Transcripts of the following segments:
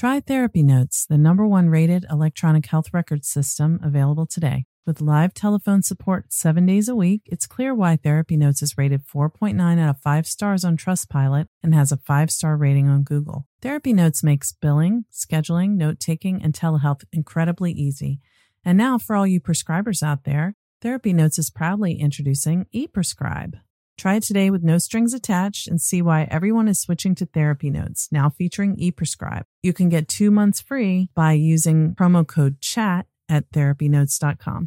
Try Therapy Notes, the #1 rated electronic health record system available today. With live telephone support 7 days a week, it's clear why Therapy Notes is rated 4.9 out of 5 stars on Trustpilot and has a 5-star rating on Google. Therapy Notes makes billing, scheduling, note-taking, and telehealth incredibly easy. And now, for all you prescribers out there, Therapy Notes is proudly introducing ePrescribe. Try it today with no strings attached and see why everyone is switching to Therapy Notes, now featuring ePrescribe. You can get 2 months free by using promo code CHAT at therapynotes.com.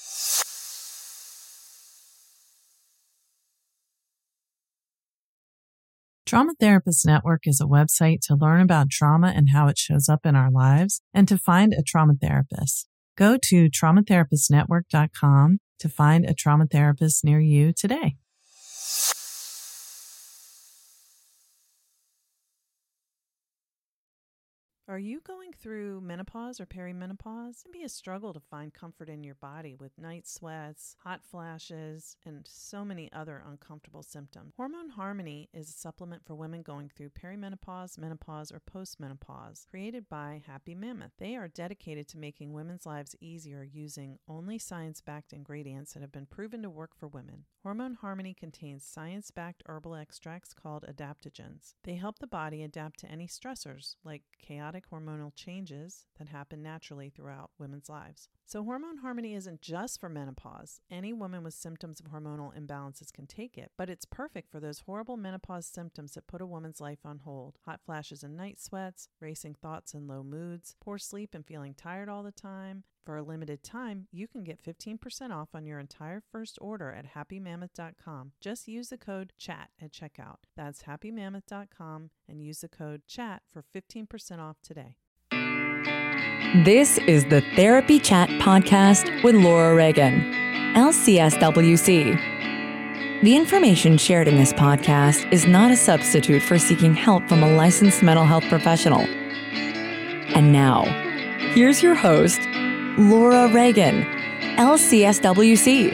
Trauma Therapist Network is a website to learn about trauma and how it shows up in our lives and to find a trauma therapist. Go to traumatherapistnetwork.com to find a trauma therapist near you today. Are you going through menopause or perimenopause? It can be a struggle to find comfort in your body with night sweats, hot flashes, and so many other uncomfortable symptoms. Hormone Harmony is a supplement for women going through perimenopause, menopause, or postmenopause, created by Happy Mammoth. They are dedicated to making women's lives easier using only science-backed ingredients that have been proven to work for women. Hormone Harmony contains science-backed herbal extracts called adaptogens. They help the body adapt to any stressors, like chaotic hormonal changes that happen naturally throughout women's lives. So Hormone Harmony isn't just for menopause. Any woman with symptoms of hormonal imbalances can take it, but it's perfect for those horrible menopause symptoms that put a woman's life on hold. Hot flashes and night sweats, racing thoughts and low moods, poor sleep and feeling tired all the time. For a limited time, you can get 15% off on your entire first order at happymammoth.com. Just use the code CHAT at checkout. That's happymammoth.com and use the code CHAT for 15% off today. This is the Therapy Chat podcast with Laura Reagan, LCSWC. The information shared in this podcast is not a substitute for seeking help from a licensed mental health professional. And now, here's your host, Laura Reagan, LCSWC.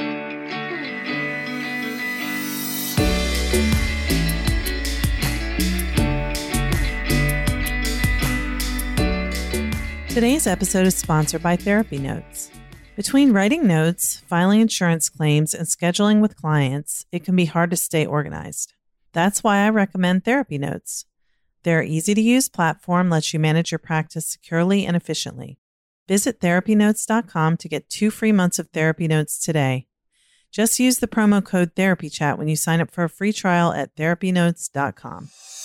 Today's episode is sponsored by Therapy Notes. Between writing notes, filing insurance claims, and scheduling with clients, it can be hard to stay organized. That's why I recommend Therapy Notes. Their easy-to-use platform lets you manage your practice securely and efficiently. Visit therapynotes.com to get 2 free months of Therapy Notes today. Just use the promo code TherapyChat when you sign up for a free trial at therapynotes.com.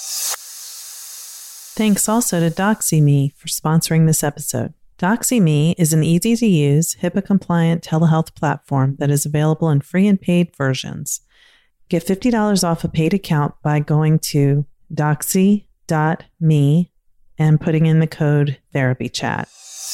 Thanks also to DoxyMe for sponsoring this episode. DoxyMe is an easy-to-use, HIPAA-compliant telehealth platform that is available in free and paid versions. Get $50 off a paid account by going to doxy.me and putting in the code TherapyChat.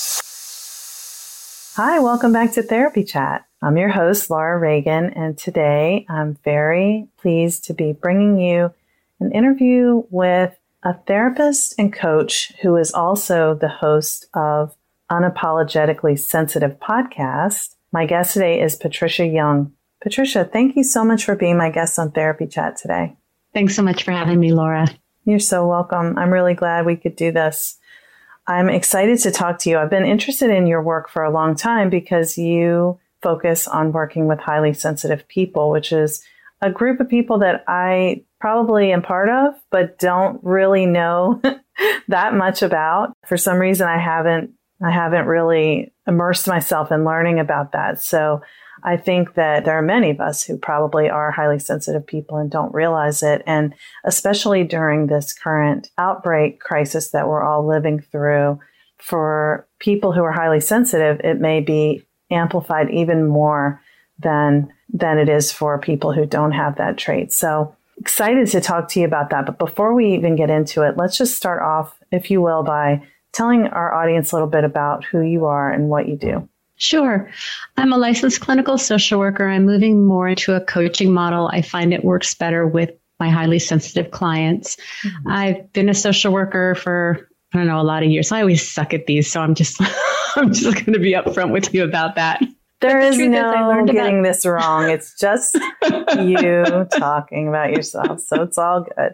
Hi, welcome back to Therapy Chat. I'm your host, Laura Reagan, and today I'm very pleased to be bringing you an interview with a therapist and coach who is also the host of Unapologetically Sensitive podcast. My guest today is Patricia Young. Patricia, thank you so much for being my guest on Therapy Chat today. Thanks so much for having me, Laura. You're so welcome. I'm really glad we could do this. I'm excited to talk to you. I've been interested in your work for a long time because you focus on working with highly sensitive people, which is a group of people that I probably am part of, but don't really know that much about. For some reason, I haven't really immersed myself in learning about that. So I think that there are many of us who probably are highly sensitive people and don't realize it. And especially during this current outbreak crisis that we're all living through, for people who are highly sensitive, it may be amplified even more than it is for people who don't have that trait. So excited to talk to you about that. But before we even get into it, let's just start off, if you will, by telling our audience a little bit about who you are and what you do. Sure. I'm a licensed clinical social worker. I'm moving more into a coaching model. I find it works better with my highly sensitive clients. Mm-hmm. I've been a social worker for, a lot of years. I always suck at these, so I'm just going to be upfront with you about that. There is no getting this wrong. It's just you talking about yourself. So it's all good.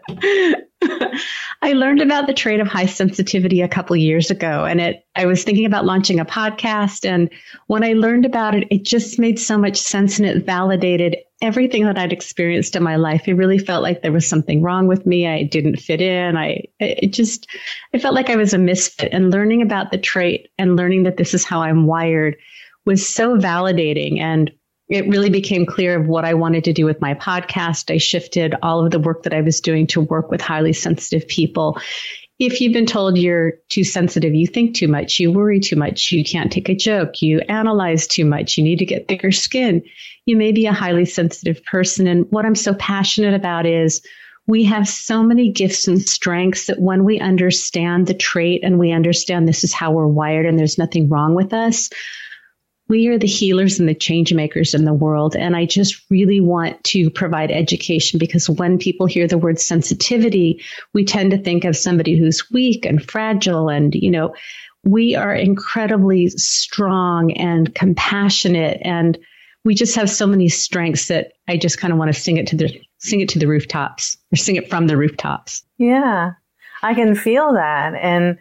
I learned about the trait of high sensitivity a couple years ago, and I was thinking about launching a podcast. And when I learned about it, it just made so much sense, and it validated everything that I'd experienced in my life. It really felt like there was something wrong with me. I didn't fit in. I felt like I was a misfit. And learning about the trait and learning that this is how I'm wired was so validating, and it really became clear of what I wanted to do with my podcast. I shifted all of the work that I was doing to work with highly sensitive people. If you've been told you're too sensitive, you think too much, you worry too much, you can't take a joke, you analyze too much, you need to get thicker skin, you may be a highly sensitive person. And what I'm so passionate about is we have so many gifts and strengths that when we understand the trait and we understand this is how we're wired and there's nothing wrong with us, we are the healers and the change makers in the world. And I just really want to provide education, because when people hear the word sensitivity, we tend to think of somebody who's weak and fragile. And, we are incredibly strong and compassionate. And we just have so many strengths that I just kind of want to sing it to the rooftops, or sing it from the rooftops. Yeah, I can feel that. And,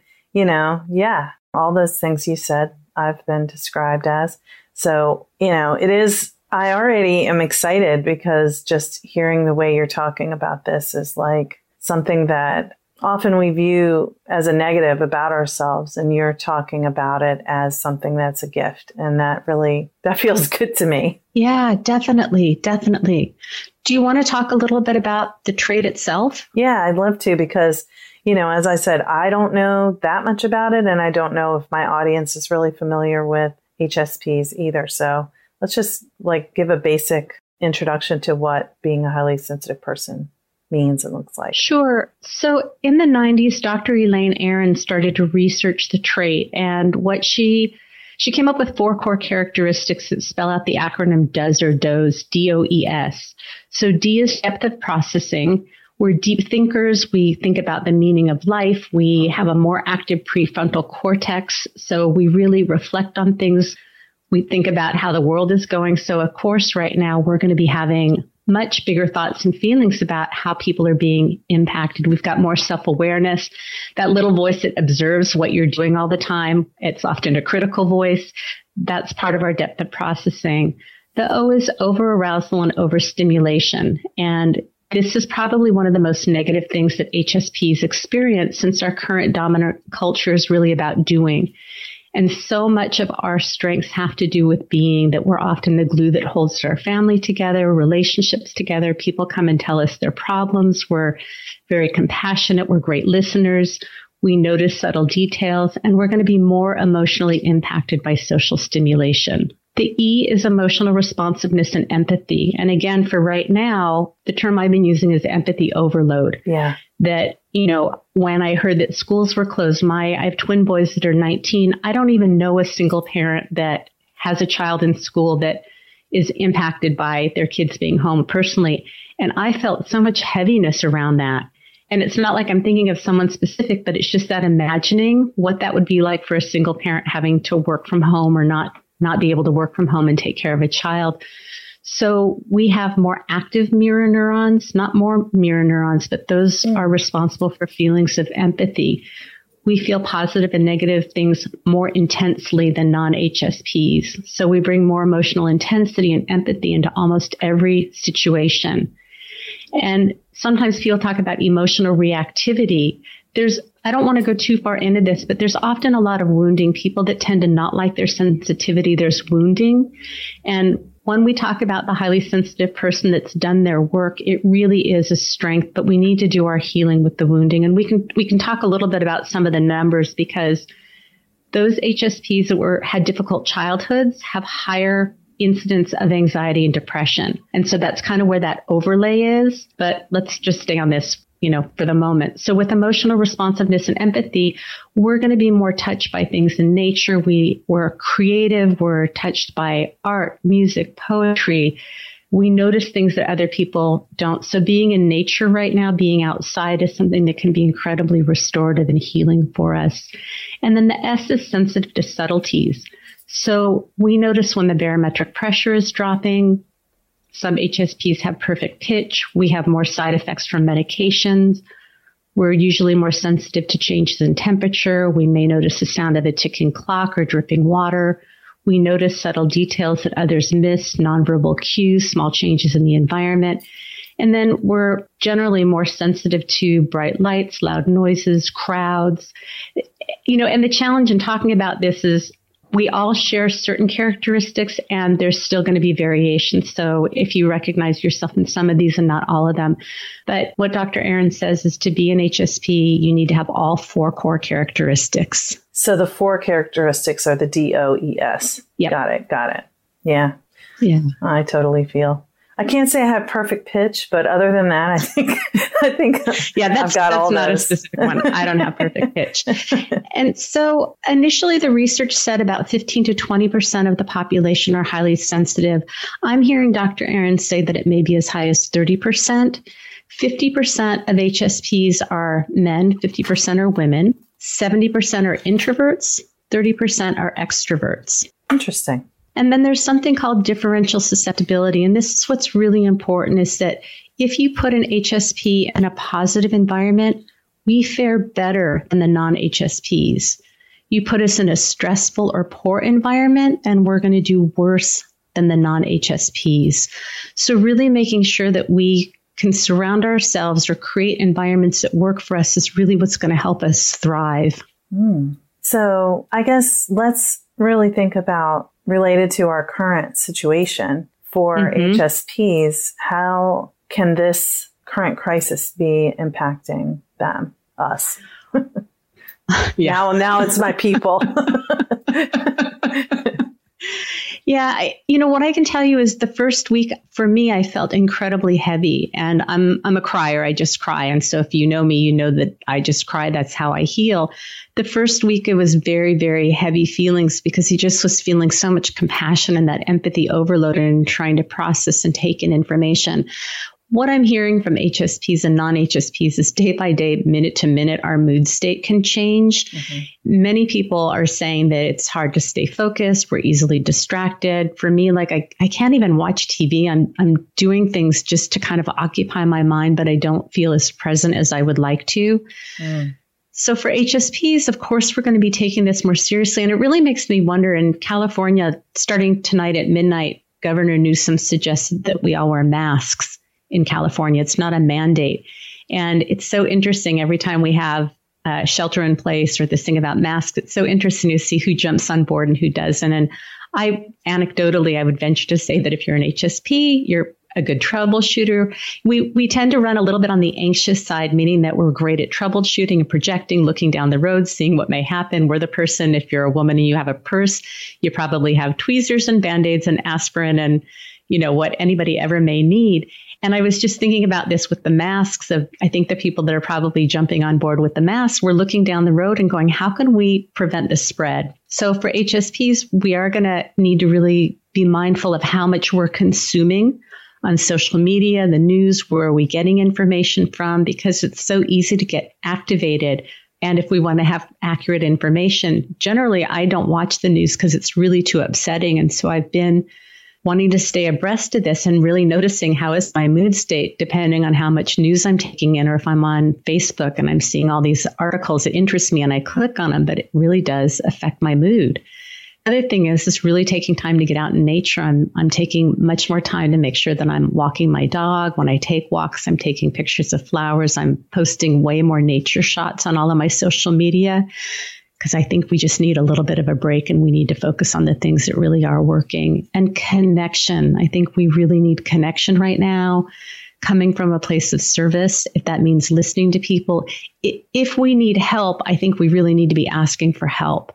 all those things you said, I've been described as. So, it is, I already am excited, because just hearing the way you're talking about this is like something that often we view as a negative about ourselves. And you're talking about it as something that's a gift. And that feels good to me. Yeah, definitely. Definitely. Do you want to talk a little bit about the trait itself? Yeah, I'd love to, because as I said, I don't know that much about it, and I don't know if my audience is really familiar with HSPs either. So let's just give a basic introduction to what being a highly sensitive person means and looks like. Sure. So in the 90s, Dr. Elaine Aron started to research the trait, and what she came up with 4 core characteristics that spell out the acronym DOES, or DOES, DOES. So D is depth of processing. We're deep thinkers. We think about the meaning of life. We have a more active prefrontal cortex. So we really reflect on things. We think about how the world is going. So of course, right now, we're going to be having much bigger thoughts and feelings about how people are being impacted. We've got more self-awareness. That little voice that observes what you're doing all the time, it's often a critical voice. That's part of our depth of processing. The O is over-arousal and overstimulation. And this is probably one of the most negative things that HSPs experience, since our current dominant culture is really about doing. And so much of our strengths have to do with being, that we're often the glue that holds our family together, relationships together. People come and tell us their problems. We're very compassionate. We're great listeners. We notice subtle details, and we're going to be more emotionally impacted by social stimulation. The E is emotional responsiveness and empathy. And again, for right now, the term I've been using is empathy overload. Yeah. That, when I heard that schools were closed, I have twin boys that are 19. I don't even know a single parent that has a child in school that is impacted by their kids being home personally. And I felt so much heaviness around that. And it's not like I'm thinking of someone specific, but it's just that imagining what that would be like for a single parent having to work from home, or not be able to work from home and take care of a child. So we have more active mirror neurons, not more mirror neurons, but those are responsible for feelings of empathy. We feel positive and negative things more intensely than non-HSPs. So we bring more emotional intensity and empathy into almost every situation. And sometimes people talk about emotional reactivity. I don't want to go too far into this, but there's often a lot of wounding. People that tend to not like their sensitivity, there's wounding. And when we talk about the highly sensitive person that's done their work, it really is a strength, but we need to do our healing with the wounding. And we can talk a little bit about some of the numbers, because those HSPs that had difficult childhoods have higher incidence of anxiety and depression. And so that's kind of where that overlay is. But let's just stay on this for the moment. So with emotional responsiveness and empathy, we're going to be more touched by things in nature. We're creative. We're touched by art, music, poetry. We notice things that other people don't. So being in nature right now, being outside, is something that can be incredibly restorative and healing for us. And then the S is sensitive to subtleties. So we notice when the barometric pressure is dropping. Some HSPs have perfect pitch. We have more side effects from medications. We're usually more sensitive to changes in temperature. We may notice the sound of a ticking clock or dripping water. We notice subtle details that others miss, nonverbal cues, small changes in the environment. And then we're generally more sensitive to bright lights, loud noises, crowds. And the challenge in talking about this is we all share certain characteristics and there's still going to be variations. So if you recognize yourself in some of these and not all of them. But what Dr. Aaron says is to be an HSP, you need to have all 4 core characteristics. So the 4 characteristics are the DOES. Yep. Got it. Yeah. Yeah. I totally feel. I can't say I have perfect pitch, but other than that, I think yeah, I've got all not those. A specific one. I don't have perfect pitch. And so initially the research said about 15 to 20% of the population are highly sensitive. I'm hearing Dr. Aaron say that it may be as high as 30%. 50% of HSPs are men, 50% are women, 70% are introverts, 30% are extroverts. Interesting. And then there's something called differential susceptibility. And this is what's really important is that if you put an HSP in a positive environment, we fare better than the non-HSPs. You put us in a stressful or poor environment, and we're going to do worse than the non-HSPs. So really making sure that we can surround ourselves or create environments that work for us is really what's going to help us thrive. So I guess let's really think about, related to our current situation for HSPs, how can this current crisis be impacting them, us? Yeah. Now it's my people. Yeah. What I can tell you is the first week for me, I felt incredibly heavy, and I'm a crier. I just cry. And so if you know me, you know that I just cry. That's how I heal. The first week, it was very, very heavy feelings because he just was feeling so much compassion and that empathy overloaded and trying to process and take in information. What I'm hearing from HSPs and non-HSPs is day by day, minute to minute, our mood state can change. Many people are saying that it's hard to stay focused. We're easily distracted. For me, like I can't even watch TV. I'm doing things just to kind of occupy my mind, but I don't feel as present as I would like to. So for HSPs, of course, we're going to be taking this more seriously. And it really makes me wonder, in California, starting tonight at midnight, Governor Newsom suggested that we all wear masks in California. It's not a mandate. And it's so interesting every time we have shelter in place or this thing about masks. It's so interesting to see who jumps on board and who doesn't. And anecdotally, I would venture to say that if you're an HSP, you're a good troubleshooter. We tend to run a little bit on the anxious side, meaning that we're great at troubleshooting and projecting, looking down the road, seeing what may happen. We're the person, if you're a woman and you have a purse, you probably have tweezers and Band-Aids and aspirin and, what anybody ever may need. And I was just thinking about this with the masks I think the people that are probably jumping on board with the masks, we're looking down the road and going, how can we prevent the spread? So for HSPs, we are going to need to really be mindful of how much we're consuming on social media, the news, where are we getting information from? Because it's so easy to get activated. And if we want to have accurate information, generally, I don't watch the news because it's really too upsetting. And so I've been wanting to stay abreast of this and really noticing how is my mood state depending on how much news I'm taking in, or if I'm on Facebook and I'm seeing all these articles that interest me and I click on them, but it really does affect my mood. Other thing is really taking time to get out in nature. I'm taking much more time to make sure that I'm walking my dog. When I take walks, I'm taking pictures of flowers. I'm posting way more nature shots on all of my social media because I think we just need a little bit of a break and we need to focus on the things that really are working. And connection. I think we really need connection right now, coming from a place of service, if that means listening to people. If we need help, I think we really need to be asking for help.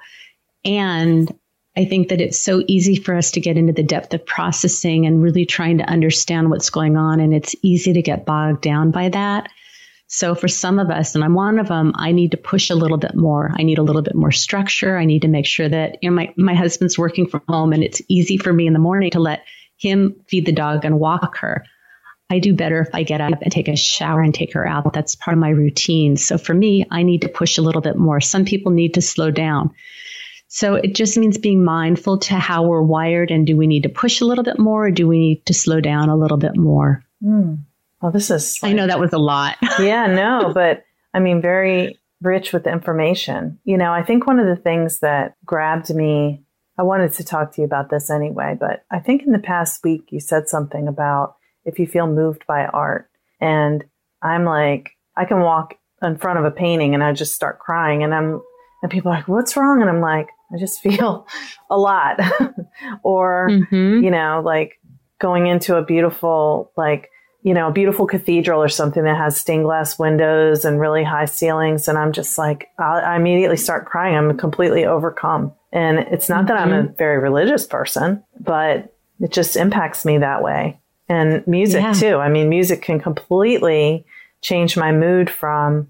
And I think that it's so easy for us to get into the depth of processing and really trying to understand what's going on. And it's easy to get bogged down by that. So for some of us, and I'm one of them, I need to push a little bit more. I need a little bit more structure. I need to make sure that my husband's working from home and it's easy for me in the morning to let him feed the dog and walk her. I do better if I get up and take a shower and take her out. That's part of my routine. So for me, I need to push a little bit more. Some people need to slow down. So it just means being mindful to how we're wired, and do we need to push a little bit more, or do we need to slow down a little bit more? Well, this is I know that was a lot. Yeah, no, but I mean, very rich with information. I think one of the things that grabbed me, I wanted to talk to you about this anyway, but I think in the past week you said something about if you feel moved by art. And I'm like, I can walk in front of a painting and I just start crying, and people are like, what's wrong? And I'm like, I just feel a lot. Or, like going into a beautiful, a beautiful cathedral or something that has stained glass windows and really high ceilings. And I'm just like, I immediately start crying. I'm completely overcome. And it's not that I'm a very religious person, but it just impacts me that way. And music too. I mean, music can completely change my mood from,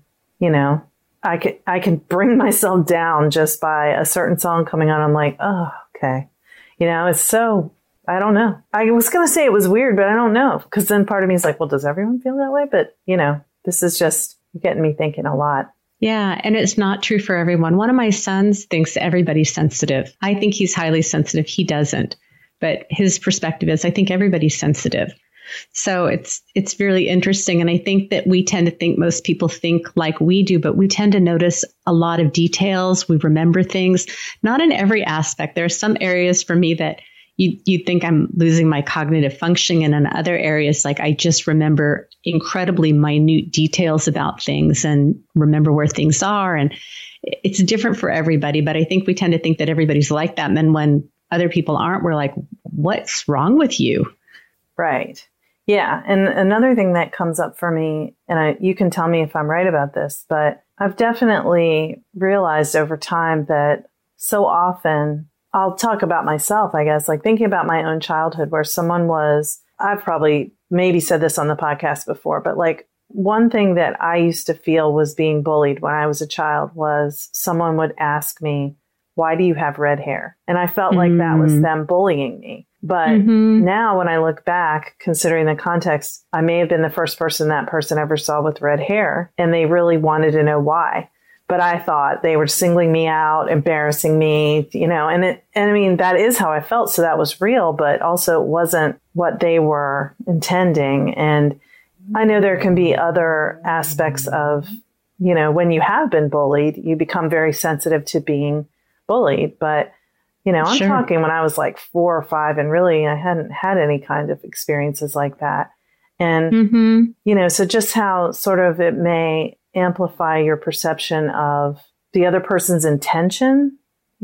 I can bring myself down just by a certain song coming on. I'm like, oh, okay. It's so, I don't know. I was going to say it was weird, but I don't know. Because then part of me is like, well, does everyone feel that way? But, this is just getting me thinking a lot. Yeah. And it's not true for everyone. One of my sons thinks everybody's sensitive. I think he's highly sensitive. He doesn't. But his perspective is, I think everybody's sensitive. So it's really interesting. And I think that we tend to think most people think like we do, but we tend to notice a lot of details. We remember things, not in every aspect. There are some areas for me that you think I'm losing my cognitive function. And in other areas, like I just remember incredibly minute details about things and remember where things are. And it's different for everybody. But I think we tend to think that everybody's like that. And then when other people aren't, we're like, what's wrong with you? Right. Yeah. And another thing that comes up for me, and you can tell me if I'm right about this, but I've definitely realized over time that so often I'll talk about myself, I guess, like thinking about my own childhood where someone I've probably maybe said this on the podcast before, but like one thing that I used to feel was being bullied when I was a child was someone would ask me, why do you have red hair? And I felt like that was them bullying me. But now when I look back, considering the context, I may have been the first person that person ever saw with red hair, and they really wanted to know why. But I thought they were singling me out, embarrassing me, and I mean, that is how I felt. So that was real, but also it wasn't what they were intending. And I know there can be other aspects of, when you have been bullied, you become very sensitive to being bullied. But, I'm talking when I was like 4 or 5, and really I hadn't had any kind of experiences like that. And, so just how sort of it may amplify your perception of the other person's intention,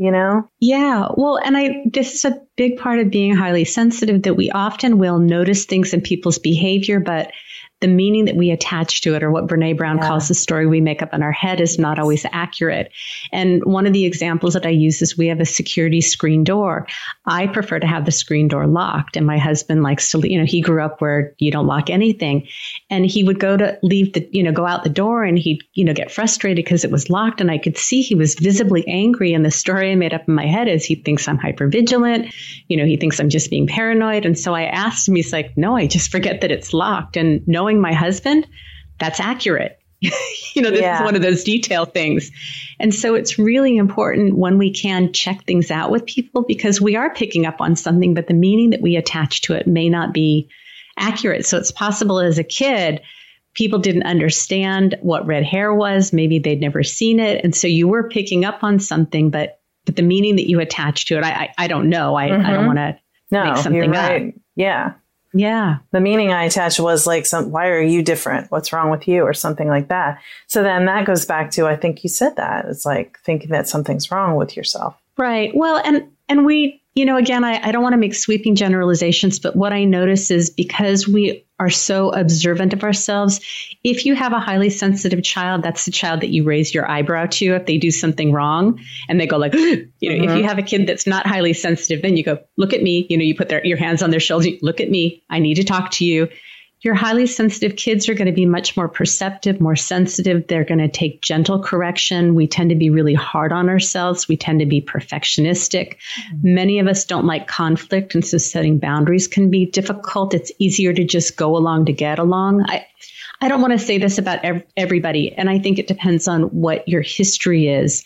Yeah. Well, and this is a big part of being highly sensitive, that we often will notice things in people's behavior, but the meaning that we attach to it, or what Brene Brown calls the story we make up in our head, is not always accurate. And one of the examples that I use is we have a security screen door. I prefer to have the screen door locked, and my husband likes to, he grew up where you don't lock anything. And he would go out the door, and he'd, get frustrated because it was locked. And I could see he was visibly angry. And the story I made up in my head is he thinks I'm hypervigilant. He thinks I'm just being paranoid. And so I asked him, he's like, no, I just forget that it's locked. And knowing my husband, that's accurate. This is one of those detail things. And so it's really important when we can check things out with people, because we are picking up on something, but the meaning that we attach to it may not be accurate. So it's possible as a kid, people didn't understand what red hair was. Maybe they'd never seen it. And so you were picking up on something, but the meaning that you attach to it, I don't know. I don't want to make something up. Yeah. Yeah. The meaning I attached was like, why are you different? What's wrong with you? Or something like that. So then that goes back to, I think you said that. It's like thinking that something's wrong with yourself. Right. Well, and we, again, I don't want to make sweeping generalizations, but what I notice is because we are so observant of ourselves, if you have a highly sensitive child, that's the child that you raise your eyebrow to if they do something wrong and they go like, if you have a kid that's not highly sensitive, then you go, look at me, you put your hands on their shoulders, look at me, I need to talk to you. Your highly sensitive kids are going to be much more perceptive, more sensitive. They're going to take gentle correction. We tend to be really hard on ourselves. We tend to be perfectionistic. Many of us don't like conflict, and so setting boundaries can be difficult. It's easier to just go along to get along. I don't want to say this about everybody, and I think it depends on what your history is.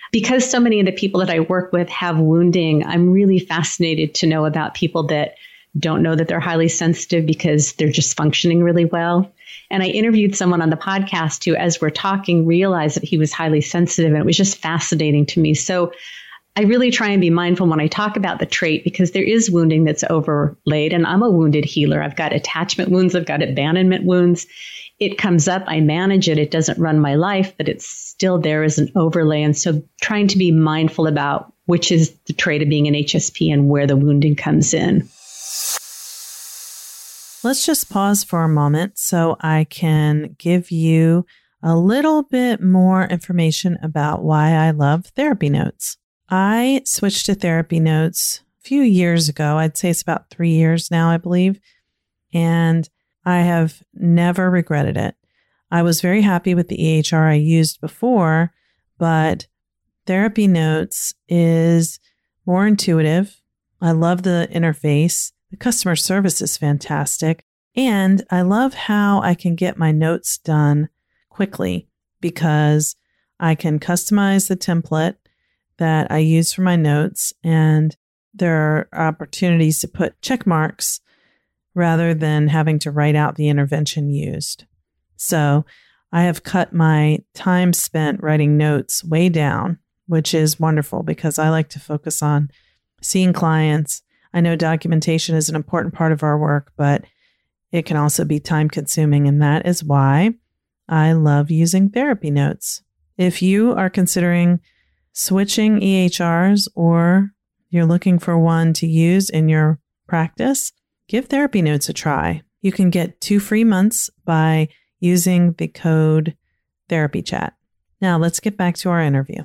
because so many of the people that I work with have wounding, I'm really fascinated to know about people that don't know that they're highly sensitive because they're just functioning really well. And I interviewed someone on the podcast who, as we're talking, realized that he was highly sensitive. And it was just fascinating to me. So I really try and be mindful when I talk about the trait, because there is wounding that's overlaid. And I'm a wounded healer. I've got attachment wounds. I've got abandonment wounds. It comes up. I manage it. It doesn't run my life, but it's still there as an overlay. And so trying to be mindful about which is the trait of being an HSP and where the wounding comes in. Let's just pause for a moment so I can give you a little bit more information about why I love Therapy Notes. I switched to Therapy Notes a few years ago. I'd say it's about 3 years now, I believe. And I have never regretted it. I was very happy with the EHR I used before, but Therapy Notes is more intuitive. I love the interface. The customer service is fantastic. And I love how I can get my notes done quickly because I can customize the template that I use for my notes. And there are opportunities to put check marks rather than having to write out the intervention used. So I have cut my time spent writing notes way down, which is wonderful because I like to focus on seeing clients. I know documentation is an important part of our work, but it can also be time consuming. And that is why I love using Therapy Notes. If you are considering switching EHRs or you're looking for one to use in your practice, give Therapy Notes a try. You can get 2 free months by using the code TherapyChat. Now let's get back to our interview.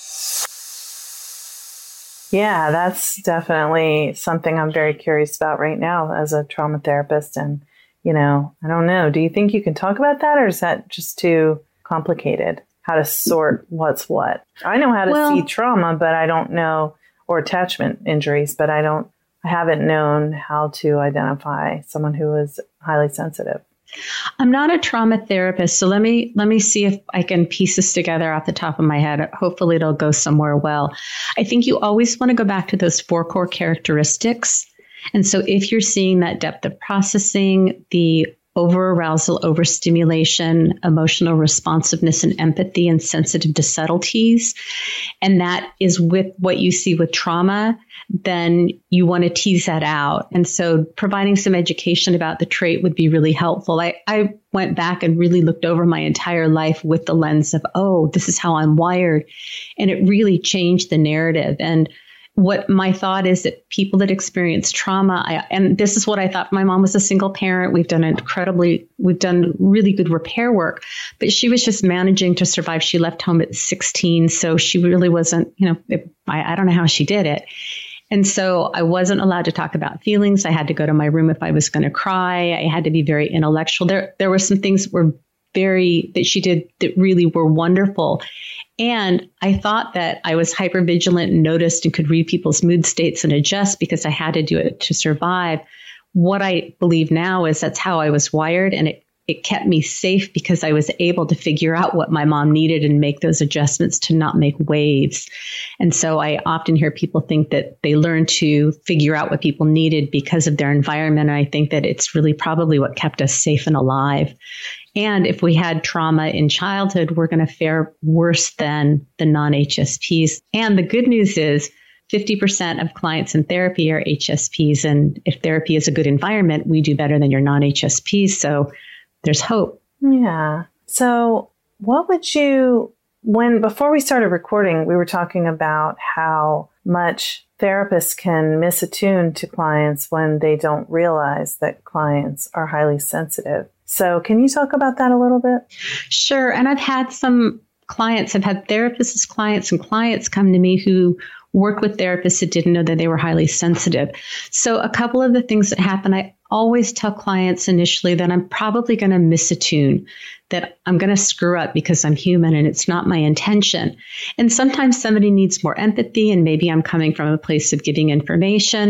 Yeah, that's definitely something I'm very curious about right now as a trauma therapist. And, I don't know. Do you think you can talk about that, or is that just too complicated? How to sort what's what? I know how to see trauma, but I don't know, or attachment injuries, but I haven't known how to identify someone who is highly sensitive. I'm not a trauma therapist, so let me see if I can piece this together off the top of my head. Hopefully it'll go somewhere well. I think you always want to go back to those 4 core characteristics. And so if you're seeing that depth of processing, the over-arousal, overstimulation, emotional responsiveness and empathy, and sensitive to subtleties, and that is with what you see with trauma, then you want to tease that out. And so providing some education about the trait would be really helpful. I went back and really looked over my entire life with the lens of, oh, this is how I'm wired. And it really changed the narrative. And what my thought is that people that experience trauma, and this is what I thought. My mom was a single parent. We've done really good repair work, but she was just managing to survive. She left home at 16. So she really wasn't, I don't know how she did it. And so I wasn't allowed to talk about feelings. I had to go to my room if I was going to cry. I had to be very intellectual. There were some things that she did that really were wonderful. And I thought that I was hypervigilant and noticed and could read people's mood states and adjust because I had to do it to survive. What I believe now is that's how I was wired, and it kept me safe because I was able to figure out what my mom needed and make those adjustments to not make waves. And so I often hear people think that they learned to figure out what people needed because of their environment. And I think that it's really probably what kept us safe and alive. And if we had trauma in childhood, we're going to fare worse than the non-HSPs. And the good news is 50% of clients in therapy are HSPs. And if therapy is a good environment, we do better than your non-HSPs. So there's hope. Yeah. So what would before we started recording, we were talking about how much therapists can misattune to clients when they don't realize that clients are highly sensitive. So can you talk about that a little bit? Sure. And I've had some clients, I've had therapists as clients, and clients come to me who work with therapists that didn't know that they were highly sensitive. So a couple of the things that happen, I always tell clients initially that I'm probably going to misattune, that I'm going to screw up because I'm human and it's not my intention. And sometimes somebody needs more empathy, and maybe I'm coming from a place of giving information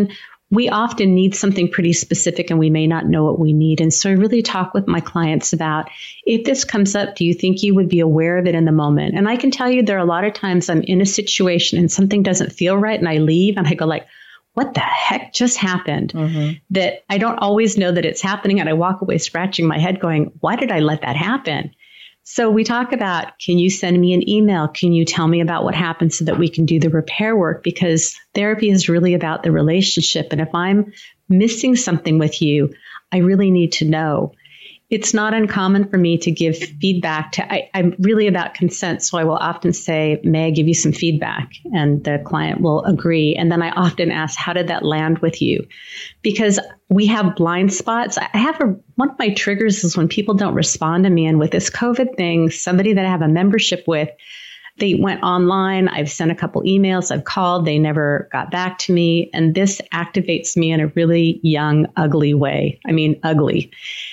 we often need something pretty specific and we may not know what we need. And so I really talk with my clients about, if this comes up, do you think you would be aware of it in the moment? And I can tell you there are a lot of times I'm in a situation and something doesn't feel right and I leave and I go like, what the heck just happened? That I don't always know that it's happening. And I walk away scratching my head going, why did I let that happen? So we talk about, can you send me an email? Can you tell me about what happened so that we can do the repair work? Because therapy is really about the relationship. And if I'm missing something with you, I really need to know. It's not uncommon for me to give feedback I'm really about consent. So I will often say, may I give you some feedback? And the client will agree. And then I often ask, how did that land with you? Because we have blind spots. One of my triggers is when people don't respond to me. And with this COVID thing, somebody that I have a membership with, they went online. I've sent a couple emails. I've called. They never got back to me. And this activates me in a really young, ugly way. I mean, ugly.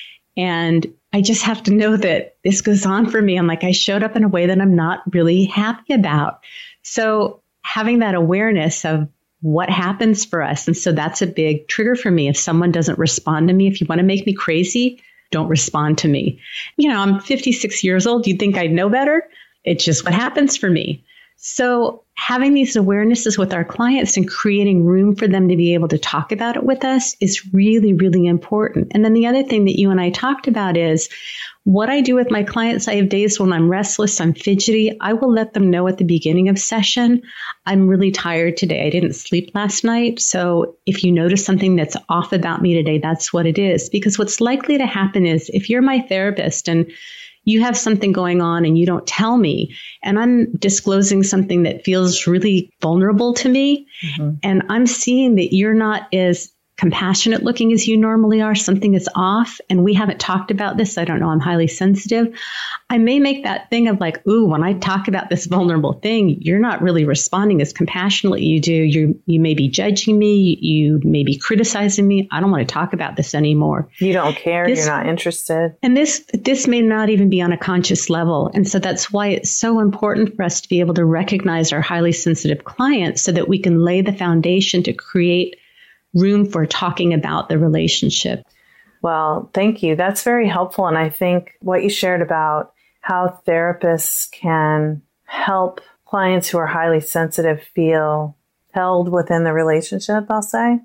And I just have to know that this goes on for me. I'm like, I showed up in a way that I'm not really happy about. So having that awareness of what happens for us. And so that's a big trigger for me. If someone doesn't respond to me, if you want to make me crazy, don't respond to me. I'm 56 years old. You'd think I'd know better. It's just what happens for me. So having these awarenesses with our clients and creating room for them to be able to talk about it with us is really, really important. And then the other thing that you and I talked about is what I do with my clients. I have days when I'm restless, I'm fidgety. I will let them know at the beginning of session, I'm really tired today. I didn't sleep last night. So if you notice something that's off about me today, that's what it is. Because what's likely to happen is if you're my therapist and you have something going on and you don't tell me, and I'm disclosing something that feels really vulnerable to me, and I'm seeing that you're not as compassionate looking as you normally are, something is off, and we haven't talked about this. I don't know, I'm highly sensitive. I may make that thing of like, ooh, when I talk about this vulnerable thing, you're not really responding as compassionately you do. You may be judging me. You may be criticizing me. I don't want to talk about this anymore. You don't care. You're not interested. And this may not even be on a conscious level. And so that's why it's so important for us to be able to recognize our highly sensitive clients so that we can lay the foundation to create room for talking about the relationship. Well, thank you. That's very helpful. And I think what you shared about how therapists can help clients who are highly sensitive feel held within the relationship, I'll say,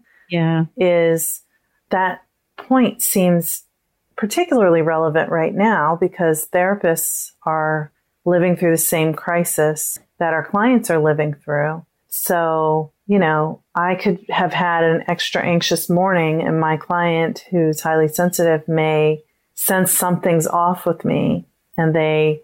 is that point seems particularly relevant right now because therapists are living through the same crisis that our clients are living through. So, I could have had an extra anxious morning and my client who's highly sensitive may sense something's off with me and they,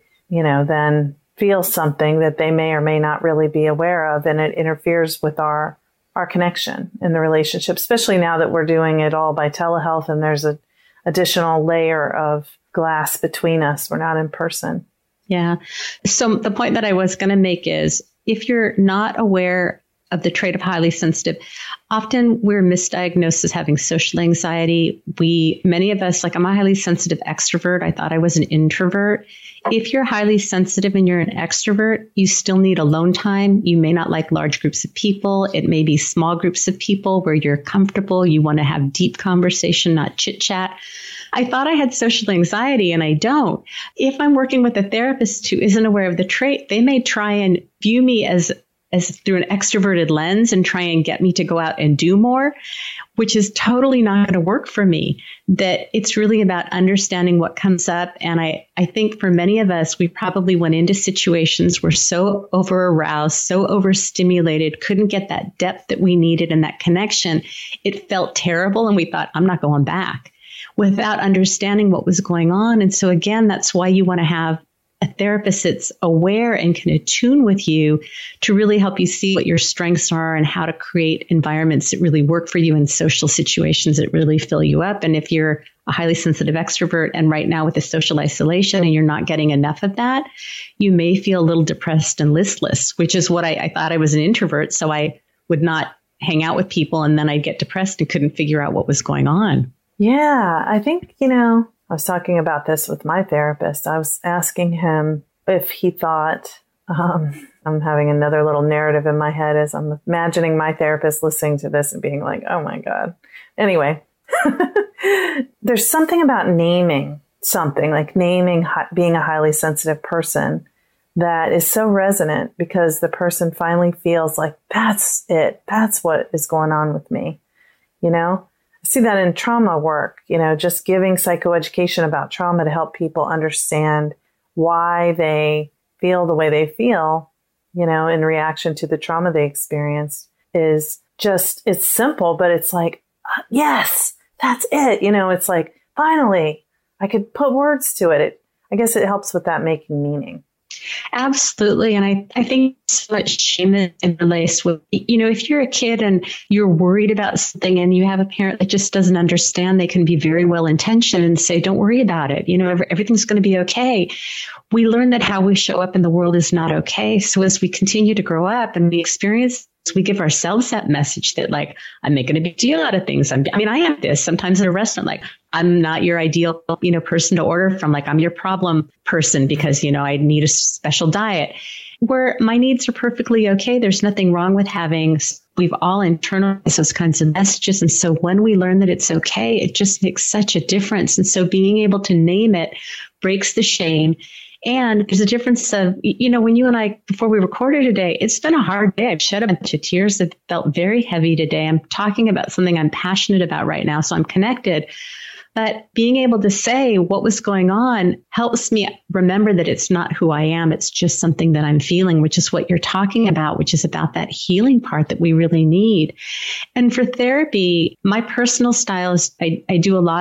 then feel something that they may or may not really be aware of. And it interferes with our connection in the relationship, especially now that we're doing it all by telehealth and there's an additional layer of glass between us. We're not in person. Yeah. So the point that I was going to make is if you're not aware of the trait of highly sensitive, often we're misdiagnosed as having social anxiety. Many of us, like I'm a highly sensitive extrovert. I thought I was an introvert. If you're highly sensitive and you're an extrovert, you still need alone time. You may not like large groups of people. It may be small groups of people where you're comfortable. You want to have deep conversation, not chit chat. I thought I had social anxiety and I don't. If I'm working with a therapist who isn't aware of the trait, they may try and view me as through an extroverted lens and try and get me to go out and do more, which is totally not going to work for me. That it's really about understanding what comes up. And I think for many of us, we probably went into situations where so over aroused, so overstimulated, couldn't get that depth that we needed and that connection. It felt terrible. And we thought, I'm not going back without understanding what was going on. And so again, that's why you want to have a therapist that's aware and can attune with you to really help you see what your strengths are and how to create environments that really work for you in social situations that really fill you up. And if you're a highly sensitive extrovert and right now with the social isolation and you're not getting enough of that, you may feel a little depressed and listless, which is what I thought I was an introvert. So I would not hang out with people and then I'd get depressed and couldn't figure out what was going on. Yeah, I think, I was talking about this with my therapist. I was asking him if he thought I'm having another little narrative in my head as I'm imagining my therapist listening to this and being like, oh my God. Anyway, there's something about naming something, like naming being a highly sensitive person, that is so resonant because the person finally feels like, that's it. That's what is going on with me. You know, I see that in trauma work, you know, just giving psychoeducation about trauma to help people understand why they feel the way they feel, you know, in reaction to the trauma they experienced is just, it's simple, but it's like, yes, that's it. You know, it's like, finally, I could put words to it. I guess it helps with that making meaning. Absolutely. And I think so much shame in relates with, you know, if you're a kid and you're worried about something and you have a parent that just doesn't understand, they can be very well intentioned and say, don't worry about it. You know, everything's going to be okay. We learn that how we show up in the world is not okay. So as we continue to grow up and we experience, we give ourselves that message that like, I'm making a big deal out of things. I have this sometimes in a restaurant, like I'm not your ideal, you know, person to order from. Like I'm your problem person because, you know, I need a special diet where my needs are perfectly okay. There's nothing wrong with we've all internalized those kinds of messages. And so when we learn that it's okay, it just makes such a difference. And so being able to name it breaks the shame. And there's a difference of, you know, when you and I, before we recorded today, it's been a hard day. I've shed a bunch of tears. I've felt very heavy today. I'm talking about something I'm passionate about right now. So I'm connected. But being able to say what was going on helps me remember that it's not who I am. It's just something that I'm feeling, which is what you're talking about, which is about that healing part that we really need. And for therapy, my personal style is I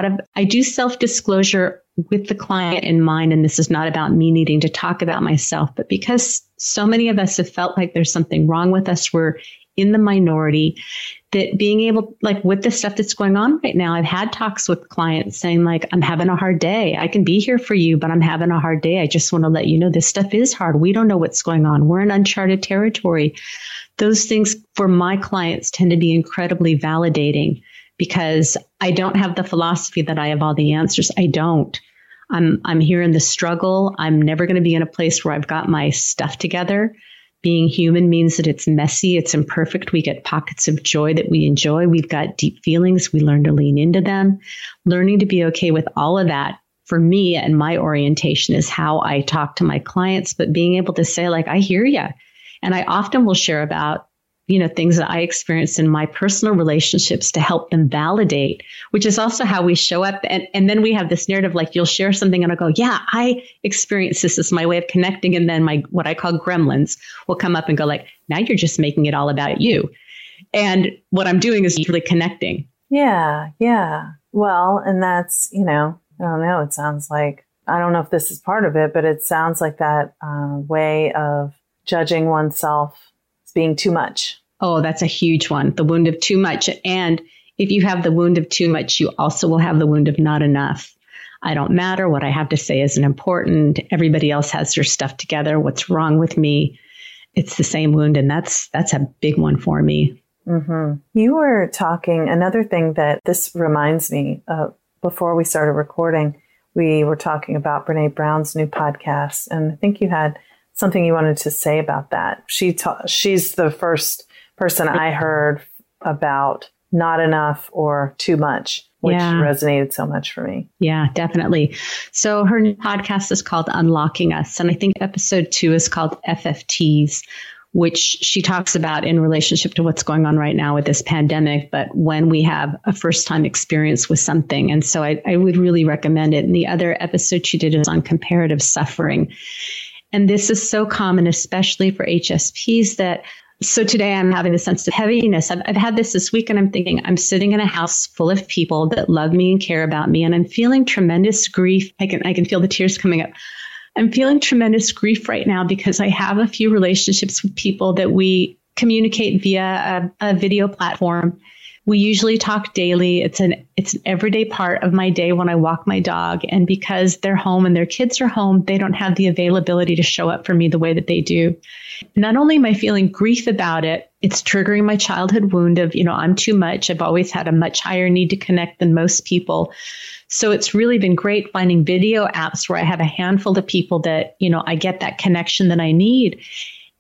do self-disclosure with the client in mind. And this is not about me needing to talk about myself, but because so many of us have felt like there's something wrong with us, we're in the minority, that being able, like with the stuff that's going on right now, I've had talks with clients saying like, I'm having a hard day. I can be here for you, but I'm having a hard day. I just want to let you know this stuff is hard. We don't know what's going on. We're in uncharted territory. Those things for my clients tend to be incredibly validating because I don't have the philosophy that I have all the answers. I don't. I'm here in the struggle. I'm never going to be in a place where I've got my stuff together. Being human means that it's messy, it's imperfect. We get pockets of joy that we enjoy. We've got deep feelings. We learn to lean into them. Learning to be okay with all of that, for me and my orientation, is how I talk to my clients. But being able to say, like, I hear you. And I often will share about, you know, things that I experienced in my personal relationships to help them validate, which is also how we show up. And then we have this narrative, like you'll share something and I'll go, yeah, I experienced this. This is my way of connecting. And then what I call gremlins will come up and go like, now you're just making it all about you. And what I'm doing is really connecting. Yeah. Yeah. Well, and that's, you know, I don't know. It sounds like, I don't know if this is part of it, but it sounds like that way of judging oneself being too much. Oh, that's a huge one. The wound of too much. And if you have the wound of too much, you also will have the wound of not enough. I don't matter. What I have to say isn't important. Everybody else has their stuff together. What's wrong with me? It's the same wound. And that's a big one for me. Mm-hmm. You were talking, another thing that this reminds me of, before we started recording, we were talking about Brene Brown's new podcast. And I think you had something you wanted to say about that. She's the first person I heard about not enough or too much, which resonated so much for me. Yeah, definitely. So her new podcast is called Unlocking Us. And I think episode 2 is called FFTs, which she talks about in relationship to what's going on right now with this pandemic, but when we have a first time experience with something. And so I would really recommend it. And the other episode she did is on comparative suffering. And this is so common, especially for HSPs, that so today I'm having a sense of heaviness. I've had this week and I'm thinking I'm sitting in a house full of people that love me and care about me. And I'm feeling tremendous grief. I can feel the tears coming up. I'm feeling tremendous grief right now because I have a few relationships with people that we communicate via a video platform. We usually talk daily. It's an everyday part of my day when I walk my dog. And because they're home and their kids are home, they don't have the availability to show up for me the way that they do. Not only am I feeling grief about it, it's triggering my childhood wound of, you know, I'm too much. I've always had a much higher need to connect than most people. So it's really been great finding video apps where I have a handful of people that, you know, I get that connection that I need.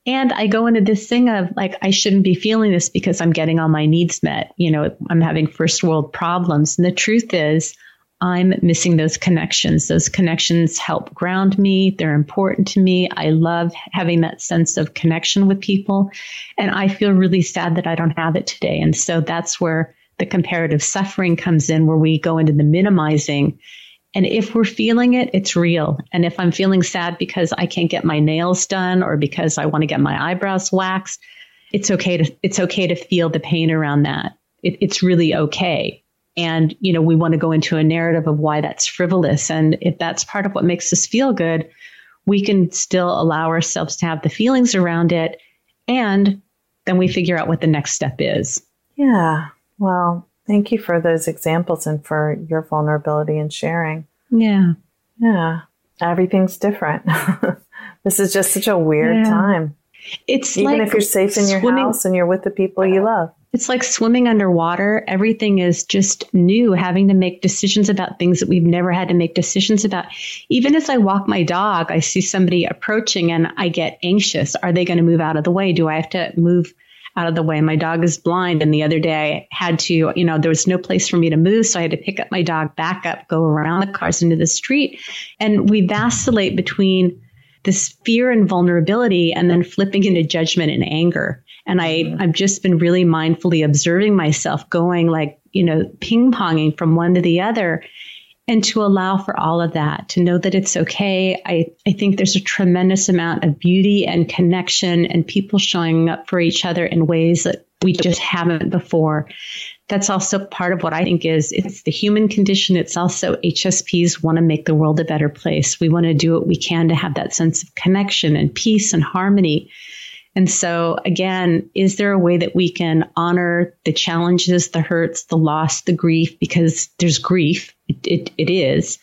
And I go into this thing of like, I shouldn't be feeling this because I'm getting all my needs met. I'm having first world problems. And the truth is, I'm missing those connections. Those connections help ground me. They're important to me. I love having that sense of connection with people. And I feel really sad that I don't have it today. And so that's where the comparative suffering comes in, where we go into the minimizing. And if we're feeling it, it's real. And if I'm feeling sad because I can't get my nails done or because I want to get my eyebrows waxed, it's okay to feel the pain around that. It's really okay. And, we want to go into a narrative of why that's frivolous. And if that's part of what makes us feel good, we can still allow ourselves to have the feelings around it. And then we figure out what the next step is. Yeah. Well, thank you for those examples and for your vulnerability and sharing. Yeah. Yeah. Everything's different. This is just such a weird time. It's even like if you're safe in your house and you're with the people you love. It's like swimming underwater. Everything is just new, having to make decisions about things that we've never had to make decisions about. Even as I walk my dog, I see somebody approaching and I get anxious. Are they going to move out of the way? Do I have to move out of the way? My dog is blind. And the other day I had to, there was no place for me to move. So I had to pick up my dog, back up, go around the cars into the street. And we vacillate between this fear and vulnerability and then flipping into judgment and anger. And I've just been really mindfully observing myself going like, ping-ponging from one to the other, and to allow for all of that, to know that it's okay. I think there's a tremendous amount of beauty and connection and people showing up for each other in ways that we just haven't before. That's also part of what I think it's the human condition. It's also HSPs want to make the world a better place. We want to do what we can to have that sense of connection and peace and harmony. And so, again, is there a way that we can honor the challenges, the hurts, the loss, the grief, because there's grief, it is.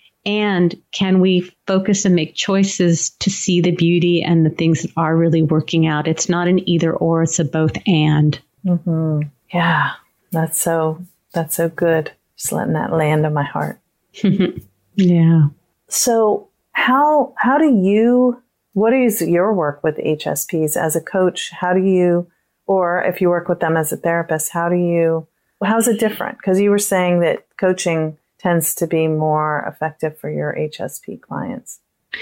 And can we focus and make choices to see the beauty and the things that are really working out? It's not an either or, it's a both and. Mm-hmm. Yeah, that's so good. Just letting that land on my heart. Yeah. So what is your work with HSPs as a coach? Or if you work with them as a therapist, how's it different? Because you were saying that coaching tends to be more effective for your HSP clients.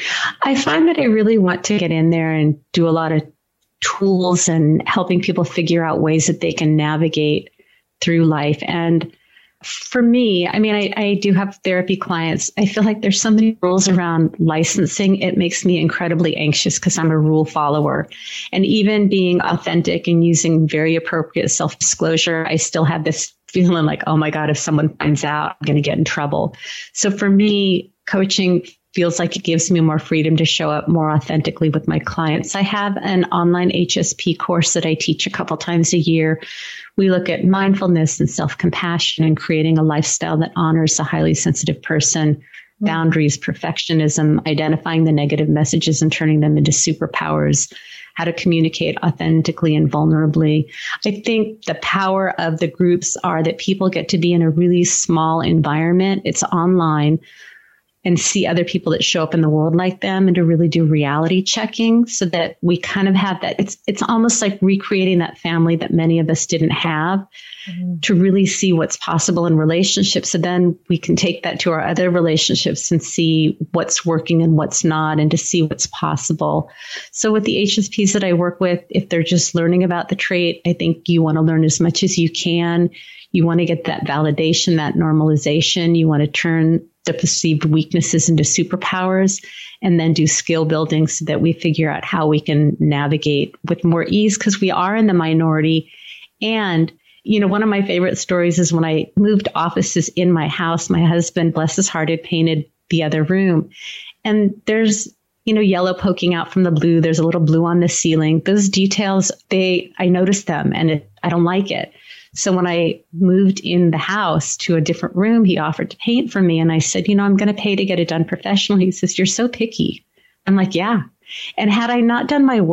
I find that I really want to get in there and do a lot of tools and helping people figure out ways that they can navigate through life. And for me, I do have therapy clients. I feel like there's so many rules around licensing. It makes me incredibly anxious because I'm a rule follower. And even being authentic and using very appropriate self-disclosure, I still have this feeling like, oh my God, if someone finds out, I'm going to get in trouble. So for me, coaching feels like it gives me more freedom to show up more authentically with my clients. I have an online HSP course that I teach a couple times a year. We look at mindfulness and self-compassion and creating a lifestyle that honors the highly sensitive person, boundaries, perfectionism, identifying the negative messages and turning them into superpowers, how to communicate authentically and vulnerably. I think the power of the groups are that people get to be in a really small environment. It's online, and see other people that show up in the world like them, and to really do reality checking so that we kind of have that. It's almost like recreating that family that many of us didn't have, to really see what's possible in relationships. So then we can take that to our other relationships and see what's working and what's not, and to see what's possible. So with the HSPs that I work with, if they're just learning about the trait, I think you want to learn as much as you can. You want to get that validation, that normalization. You want to turn the perceived weaknesses into superpowers, and then do skill building so that we figure out how we can navigate with more ease, because we are in the minority. And, one of my favorite stories is when I moved offices in my house, my husband, bless his heart, had painted the other room. And there's, yellow poking out from the blue. There's a little blue on the ceiling. Those details, I noticed them, and I don't like it. So when I moved in the house to a different room, he offered to paint for me. And I said, I'm going to pay to get it done professionally. He says, you're so picky. I'm like, yeah. And had I not done my work,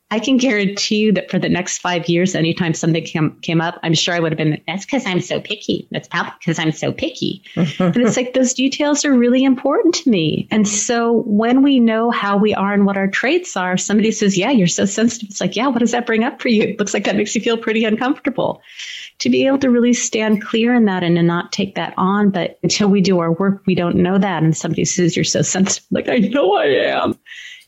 I can guarantee you that for the next 5 years, anytime something came up, I'm sure I would have been, that's because I'm so picky. That's probably because I'm so picky. And it's like, those details are really important to me. And so when we know how we are and what our traits are, somebody says, yeah, you're so sensitive. It's like, yeah, what does that bring up for you? It looks like that makes you feel pretty uncomfortable. To be able to really stand clear in that and to not take that on. But until we do our work, we don't know that. And somebody says, you're so sensitive. Like, I know I am.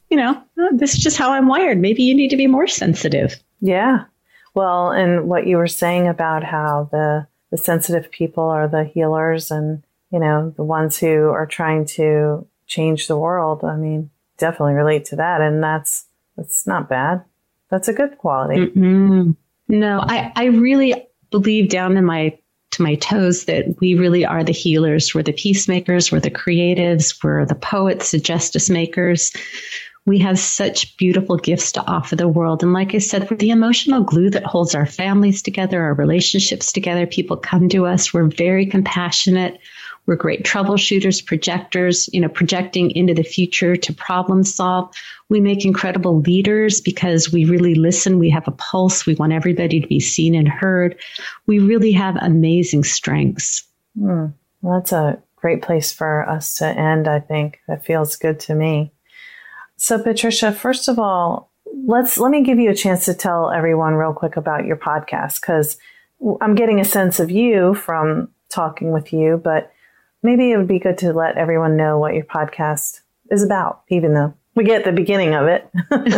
This is just how I'm wired. Maybe you need to be more sensitive. Yeah. Well, and what you were saying about how the sensitive people are the healers and, the ones who are trying to change the world. I mean, definitely relate to that. And that's not bad. That's a good quality. Mm-mm. No, I really believe down to my toes that we really are the healers. We're the peacemakers. We're the creatives. We're the poets, the justice makers. We have such beautiful gifts to offer the world. And like I said, we're the emotional glue that holds our families together, our relationships together. People come to us. We're very compassionate. We're great troubleshooters, projectors, projecting into the future to problem solve. We make incredible leaders because we really listen. We have a pulse. We want everybody to be seen and heard. We really have amazing strengths. Well, that's a great place for us to end, I think. That feels good to me. So, Patricia, first of all, let me give you a chance to tell everyone real quick about your podcast, because I'm getting a sense of you from talking with you, but maybe it would be good to let everyone know what your podcast is about, even though we get the beginning of it,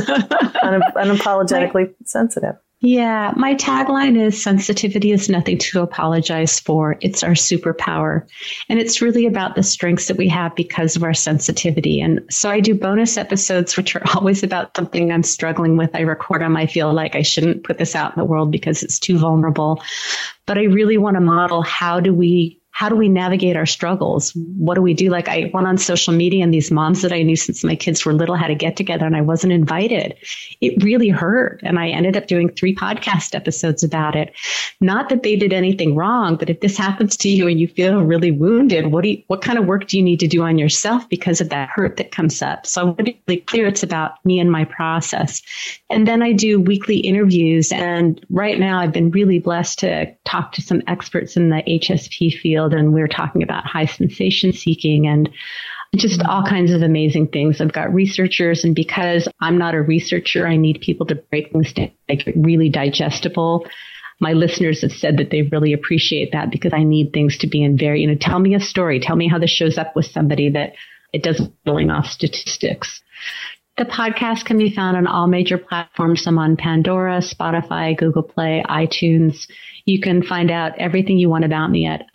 unapologetically sensitive. Yeah, my tagline is sensitivity is nothing to apologize for. It's our superpower. And it's really about the strengths that we have because of our sensitivity. And so I do bonus episodes, which are always about something I'm struggling with. I record them. I feel like I shouldn't put this out in the world because it's too vulnerable. But I really want to model how do we navigate our struggles? What do we do? Like, I went on social media and these moms that I knew since my kids were little had a get together and I wasn't invited. It really hurt. And I ended up doing 3 podcast episodes about it. Not that they did anything wrong, but if this happens to you and you feel really wounded, what kind of work do you need to do on yourself because of that hurt that comes up? So I want to be really clear, it's about me and my process. And then I do weekly interviews. And right now I've been really blessed to talk to some experts in the HSP field. And we're talking about high sensation seeking and just all kinds of amazing things. I've got researchers, and because I'm not a researcher, I need people to break things down, make it really digestible. My listeners have said that they really appreciate that because I need things to be in very, tell me a story. Tell me how this shows up with somebody, that it doesn't rolling off statistics. The podcast can be found on all major platforms. I'm on Pandora, Spotify, Google Play, iTunes. You can find out everything you want about me at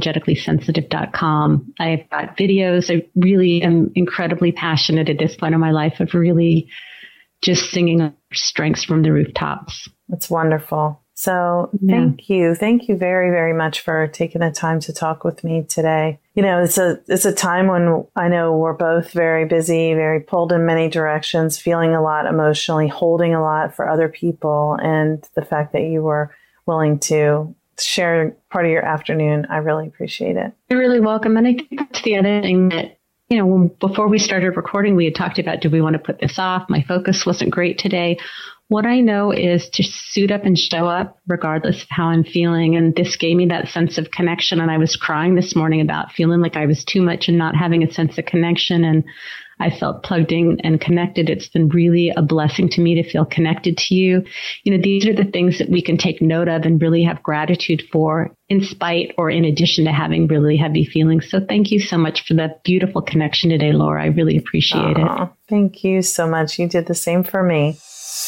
unapologeticallysensitive.com. I've got videos. I really am incredibly passionate at this point in my life of really just singing strengths from the rooftops. That's wonderful. So thank you. Thank you very, very much for taking the time to talk with me today. It's a time when I know we're both very busy, very pulled in many directions, feeling a lot emotionally, holding a lot for other people. And the fact that you were willing to share part of your afternoon, I really appreciate it. You're really welcome. And I think that's the other thing that, before we started recording, we had talked about, do we want to put this off? My focus wasn't great today. What I know is to suit up and show up regardless of how I'm feeling. And this gave me that sense of connection. And I was crying this morning about feeling like I was too much and not having a sense of connection. And I felt plugged in and connected. It's been really a blessing to me to feel connected to you. These are the things that we can take note of and really have gratitude for, in spite or in addition to having really heavy feelings. So thank you so much for that beautiful connection today, Laura. I really appreciate it. Thank you so much. You did the same for me.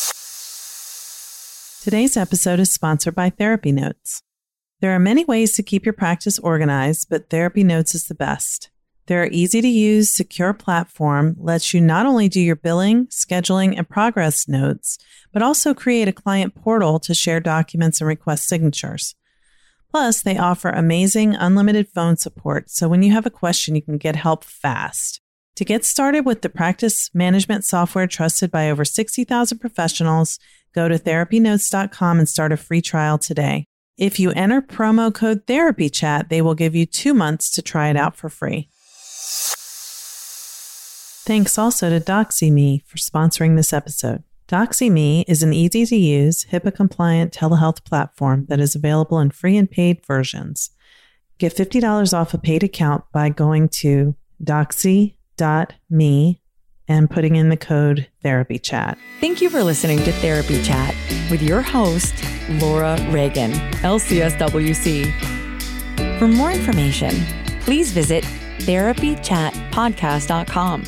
Today's episode is sponsored by Therapy Notes. There are many ways to keep your practice organized, but Therapy Notes is the best. Their easy-to-use, secure platform lets you not only do your billing, scheduling, and progress notes, but also create a client portal to share documents and request signatures. Plus, they offer amazing unlimited phone support, so when you have a question, you can get help fast. To get started with the practice management software trusted by over 60,000 professionals, go to therapynotes.com and start a free trial today. If you enter promo code TherapyChat, they will give you 2 months to try it out for free. Thanks also to DoxyMe for sponsoring this episode. DoxyMe is an easy-to-use, HIPAA-compliant telehealth platform that is available in free and paid versions. Get $50 off a paid account by going to doxy.me and putting in the code TherapyChat. Thank you for listening to Therapy Chat with your host, Laura Reagan, LCSWC. For more information, please visit therapychatpodcast.com.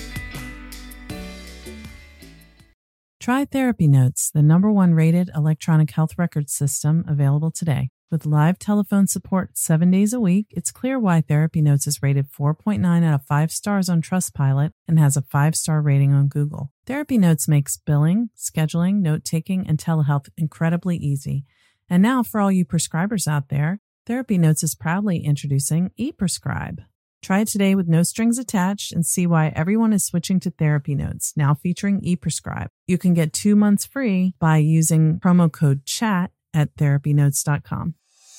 Try Therapy Notes, the #1 rated electronic health record system available today. With live telephone support 7 days a week, it's clear why Therapy Notes is rated 4.9 out of 5 stars on Trustpilot and has a 5-star rating on Google. Therapy Notes makes billing, scheduling, note-taking, and telehealth incredibly easy. And now, for all you prescribers out there, Therapy Notes is proudly introducing ePrescribe. Try it today with no strings attached and see why everyone is switching to Therapy Notes, now featuring ePrescribe. You can get 2 months free by using promo code CHAT at therapynotes.com.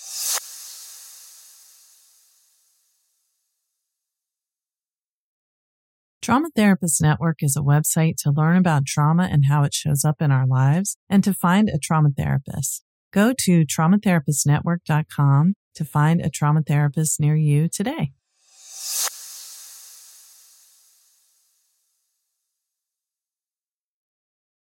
Trauma Therapist Network is a website to learn about trauma and how it shows up in our lives and to find a trauma therapist. Go to traumatherapistnetwork.com to find a trauma therapist near you today.